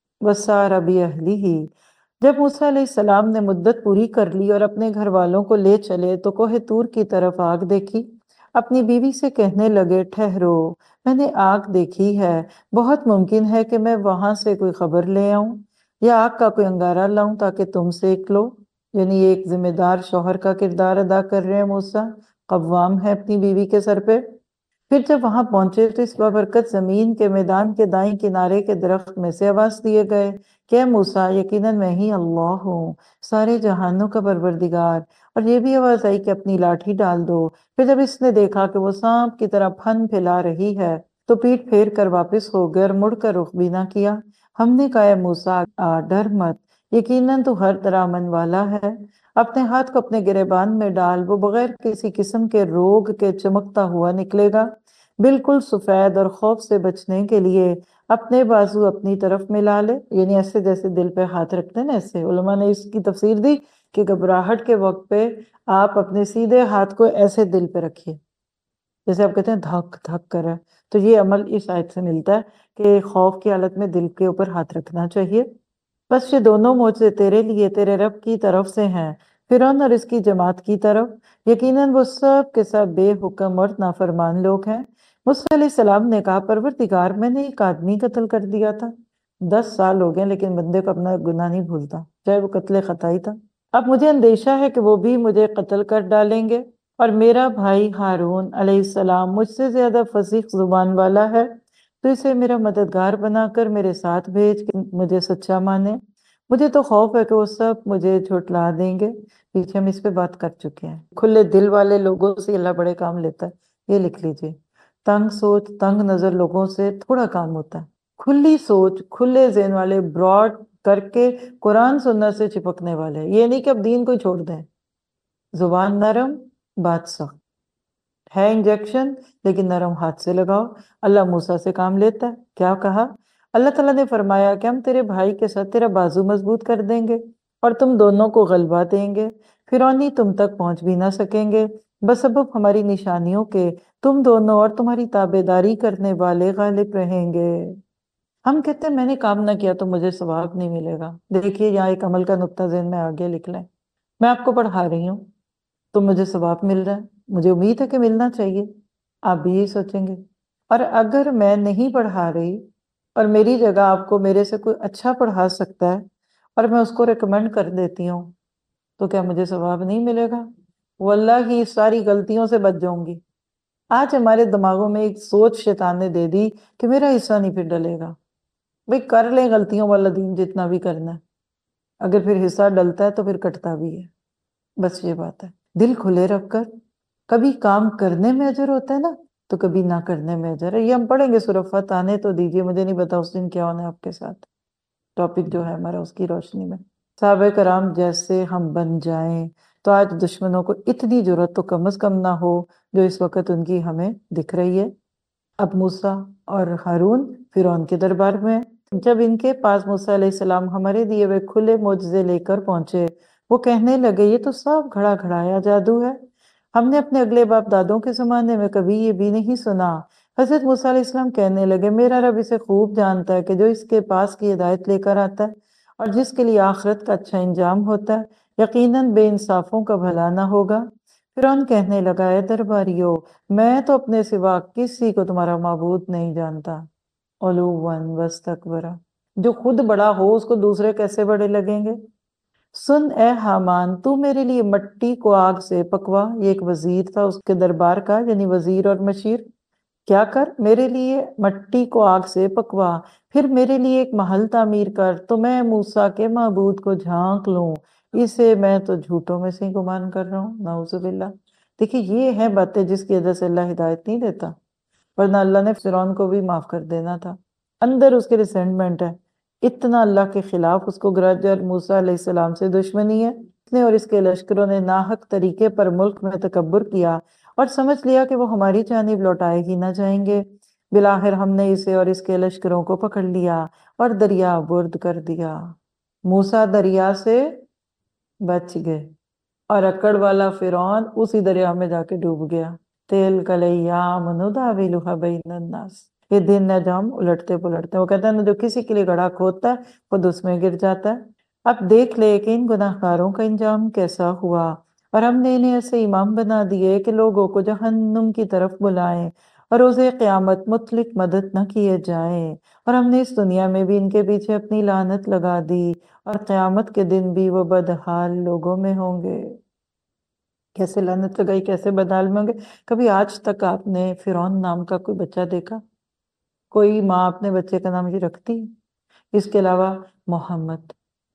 وسار بأهله، جب موسیٰ علیہ السلام نے مدت پوری کر لی اور اپنے گھر والوں کو لے چلے تو کوہ طور کی طرف آگ دیکھی۔ اپنی بیوی سے کہنے لگے، ٹھہرو، میں نے آگ دیکھی ہے، بہت ممکن ہے کہ میں وہاں سے کوئی خبر لے آؤں یا آگ کا کوئی انگارہ لاؤں تاکہ تم سیک لو۔ یعنی ایک ذمہ دار شوہر کا کردار ادا کر رہے ہیں موسیٰ، قوام ہے اپنی بیوی کے سر پہ۔ پھر جب وہاں پہنچے تو اس بابرکت زمین کے میدان کے دائیں کنارے کے درخت میں سے آواز دیے گئے کہ اے موسیٰ، یقیناً میں ہی اللہ ہوں، سارے جہانوں کا پروردگار۔ اور یہ بھی آواز آئی کہ اپنی لاٹھی ڈال دو۔ پھر جب اس نے دیکھا کہ وہ سانپ کی طرح پھن پھیلا رہی ہے تو پیٹ پھیر کر واپس ہو گئے اور مڑ کر رخ بھی نہ کیا۔ ہم نے کہا، اے موسیٰ، آ ڈر مت، یقیناً تو ہر طرح امن والا ہے۔ اپنے ہاتھ کو اپنے گریبان میں ڈال، وہ بغیر کسی قسم کے روگ کے چمکتا ہوا نکلے گا، بالکل سفید، اور خوف سے بچنے کے لیے اپنے بازو اپنی طرف ملا لے، یعنی ایسے جیسے دل پہ ہاتھ رکھتے ہیں نا، ایسے۔ علماء نے اس کی تفسیر دی کہ گھبراہٹ کے وقت پہ آپ اپنے سیدھے ہاتھ کو ایسے دل پہ رکھیے جیسے آپ کہتے ہیں دھک دھک کر ہے۔ تو یہ عمل اس آیت سے ملتا ہے کہ خوف کی حالت میں دل کے اوپر ہاتھ رکھنا چاہیے۔ بس یہ دونوں معجزے تیرے لیے تیرے رب کی طرف سے ہیں، فرعون اور اس کی جماعت کی طرف، یقیناً وہ سب کے سب بے حکم اور نافرمان لوگ ہیں۔ موسیٰ علیہ السلام نے کہا، پروردگار، میں نے ایک آدمی قتل کر دیا تھا، دس سال ہو گئے لیکن بندے کو اپنا گناہ نہیں بھولتا، چاہے وہ قتل خطا ہی تھا۔ اب مجھے اندیشہ ہے کہ وہ بھی مجھے قتل کر ڈالیں گے، اور میرا بھائی ہارون علیہ السلام مجھ سے زیادہ فصیح زبان والا ہے، تو اسے میرا مددگار بنا کر میرے ساتھ بھیج کہ مجھے سچا مانے۔ مجھے تو خوف ہے کہ وہ سب مجھے جھٹلا دیں گے۔ پیچھے ہم اس پہ بات کر چکے ہیں۔ کھلے دل والے لوگوں سے اللہ بڑے کام لیتا ہے، یہ لکھ لیجئے۔ تنگ سوچ، تنگ نظر لوگوں سے تھوڑا کام ہوتا ہے۔ کھلی سوچ، کھلے ذہن والے، براڈ کر کے قرآن سنت سے چپکنے والے، یہ نہیں کہ اب دین کو چھوڑ دیں۔ زبان نرم، بات سخت ہے، انجیکشن لیکن نرم ہاتھ سے لگاؤ۔ اللہ موسیٰ سے کام لیتا ہے۔ کیا کہا؟ اللہ تعالیٰ نے فرمایا کہ ہم تیرے بھائی کے ساتھ تیرا بازو مضبوط کر دیں گے اور تم دونوں کو غلبہ دیں گے، فرعونی تم تک پہنچ بھی نہ سکیں گے، بسبب ہماری نشانیوں کے تم دونوں اور تمہاری تابعداری کرنے والے غالب رہیں گے۔ ہم کہتے ہیں میں نے کام نہ کیا تو مجھے ثواب نہیں ملے گا۔ دیکھیے یہاں ایک عمل کا نقطہ ذہن میں آگے لکھ لیں۔ میں آپ کو پڑھا رہی ہوں تو مجھے ثواب مل رہا ہے، مجھے امید ہے کہ ملنا چاہیے، آپ بھی یہی سوچیں گے۔ اور اگر میں نہیں پڑھا رہی اور میری جگہ آپ کو میرے سے کوئی اچھا پڑھا سکتا ہے اور میں اس کو ریکمینڈ کر دیتی ہوں تو کیا مجھے ثواب نہیں ملے گا؟ واللہ ہی ساری غلطیوں سے بچ جاؤں گی۔ آج ہمارے دماغوں میں ایک سوچ شیطان نے دے دی کہ میرا حصہ نہیں پھر ڈلے گا۔ بھئی کر لیں غلطیوں والا دین جتنا بھی کرنا ہے، اگر پھر حصہ ڈلتا ہے تو پھر کٹتا بھی ہے، بس یہ بات ہے۔ دل کھلے رکھ کر، کبھی کام کرنے میں اجر ہوتا ہے نا تو کبھی نہ کرنے میں اجر ہے۔ یہ ہم پڑھیں گے سورہ فتح، آنے تو دیجئے، مجھے نہیں پتا اس دن کیا ہونا ہے آپ کے ساتھ، ٹاپک جو ہے ہمارا اس کی روشنی میں۔ صحابہ کرام جیسے ہم بن جائیں تو آج دشمنوں کو اتنی جرأت تو کم از کم نہ ہو جو اس وقت ان کی ہمیں دکھ رہی ہے۔ اب موسیٰ اور ہارون فرعون کے دربار میں، جب ان کے پاس موسیٰ علیہ السلام ہمارے دیے ہوئے کھلے معجزے لے کر پہنچے، وہ کہنے لگے یہ تو سب گھڑا گھڑایا جادو ہے، ہم نے اپنے اگلے باپ دادوں کے زمانے میں کبھی یہ بھی نہیں سنا۔ حضرت موسیٰ علیہ السلام کہنے لگے میرا رب اسے خوب جانتا ہے کہ جو اس کے پاس کی ہدایت لے کر آتا ہے اور جس کے لیے آخرت کا اچھا انجام ہوتا ہے، یقیناً بے انصافوں کا بھلا نہ ہوگا۔ فرعون کہنے لگا اے درباریو، میں تو اپنے سوا کسی کو تمہارا معبود نہیں جانتا۔ علواً واستکبرا، جو خود بڑا ہو اس کو دوسرے کیسے بڑے لگیں گے۔ سن اے حامان، تو میرے لیے مٹی کو آگ سے پکوا، یہ ایک وزیر تھا اس کے دربار کا، یعنی وزیر اور مشیر۔ کیا کر، میرے لیے مٹی کو آگ سے پکوا، پھر میرے لیے ایک محل تعمیر کر تو میں موسیٰ کے معبود کو جھانک لوں، اسے میں تو جھوٹوں میں سے ہی گمان کر رہا ہوں، نعوذ باللہ۔ دیکھیے یہ ہیں باتیں جس کی وجہ سے اللہ ہدایت نہیں دیتا، ورنہ اللہ نے فرعون کو بھی معاف کر دینا تھا۔ اندر اس کے ریسنٹمنٹ ہے، اتنا اللہ کے خلاف اس کو گرج اور موسیٰ علیہ السلام سے دشمنی ہے، اس نے اور اس کے لشکروں نے ناحق طریقے پر ملک میں تکبر کیا اور سمجھ لیا کہ وہ ہماری جانب لوٹائے ہی نہ جائیں گے۔ بالآخر ہم نے اسے اور اس کے لشکروں کو پکڑ لیا اور دریا برد کر دیا۔ موسیٰ دریا سے بچ گئے اور اکڑ والا فرعون اسی دریا میں جا کے ڈوب گیا۔ تِلْکَ الْأَیَّامُ نُدَاوِلُهَا بَیْنَ النَّاسِ، یہ دن ہے جو ہم الٹتے پلٹتے ہیں۔ وہ کہتا ہے نا جو کسی کے لیے گڑھا کھودتا ہے خود اس میں گر جاتا ہے۔ اب دیکھ لے کہ ان گناہ گاروں کا انجام کیسا ہوا، اور ہم نے انہیں ایسے امام بنا دیے کہ لوگوں کو جہنم کی طرف بلائیں اور روز قیامت مطلق مدد نہ کیے جائیں، اور ہم نے اس دنیا میں بھی ان کے پیچھے اپنی لعنت لگا دی اور قیامت کے دن بھی وہ بدحال لوگوں میں ہوں گے۔ کیسے لعنت لگائی، کیسے بدحال میں ہوں گے۔ کبھی آج تک آپ نے فرعون نام کا کوئی بچہ دیکھا؟ کوئی ماں اپنے بچے کا نام یہ رکھتی؟ اس کے علاوہ محمد،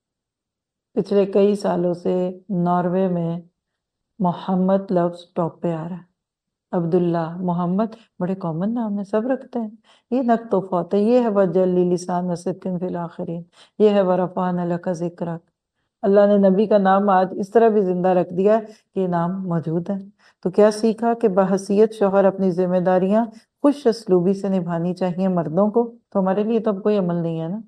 پچھلے کئی سالوں سے ناروے میں محمد لفظ ٹاپ پہ آ رہا ہے۔ عبداللہ، محمد بڑے کامن نام ہے، سب رکھتے ہیں۔ یہ نقط و فوت ہے، یہ ہے وَجَلِّ لِسَانَ صِدْقٍ فِی الْآخِرِینَ، یہ ہے وَرَفَعْنَا لَکَ ذِکْرَکَ۔ اللہ نے نبی کا نام آج اس طرح بھی زندہ رکھ دیا ہے کہ یہ نام موجود ہے۔ تو کیا سیکھا کہ بحیثیت شوہر اپنی ذمہ داریاں خوش اسلوبی سے نبھانی چاہیے مردوں کو۔ تو ہمارے لیے تو اب کوئی عمل نہیں ہے نا،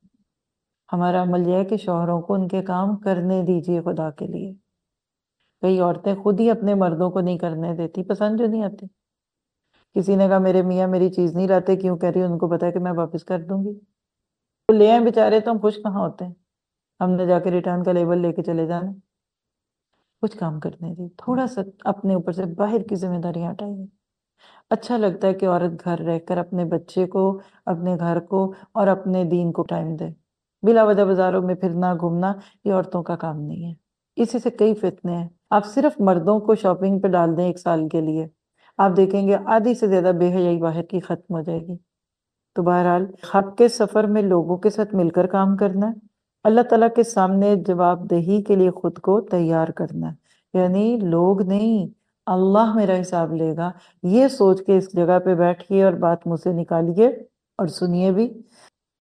ہمارا عمل یہ ہے کہ شوہروں کو ان کے کام کرنے دیجیے خدا کے لیے۔ کئی عورتیں خود ہی اپنے مردوں کو نہیں کرنے دیتی، پسند جو نہیں آتے۔ کسی نے کہا میرے میاں میری چیز نہیں لاتے، کیوں کہہ رہی ان کو پتا ہے کہ میں واپس کر دوں گی، تو لے آئیں بیچارے، تو ہم خوش کہاں ہوتے ہیں، ہم نے جا کے ریٹرن کا لیبل لے کے چلے جانا۔ کچھ کام کرنے دی، تھوڑا سا اپنے اوپر سے باہر کی ذمہ داریاں ہٹائیے۔ اچھا لگتا ہے کہ عورت گھر رہ کر اپنے بچے کو، اپنے گھر کو اور اپنے دین کو ٹائم دے۔ بلا وجہ بازاروں میں پھرنا گھومنا یہ عورتوں کا کام نہیں ہے، اسی سے کئی فتنے ہیں۔ آپ صرف مردوں کو شاپنگ پہ ڈال دیں ایک سال کے لیے، آپ دیکھیں گے آدھی سے زیادہ بے حیائی باہر کی ختم ہو جائے گی۔ تو بہرحال حق کے سفر میں لوگوں کے ساتھ مل کر کام کرنا ہے، اللہ تعالیٰ کے سامنے جواب دہی کے لیے خود کو تیار کرنا ہے، یعنی لوگ نہیں، اللہ میرا حساب لے گا، یہ سوچ کے اس جگہ پہ بیٹھیے اور بات منہ سے نکالیے اور سنیے بھی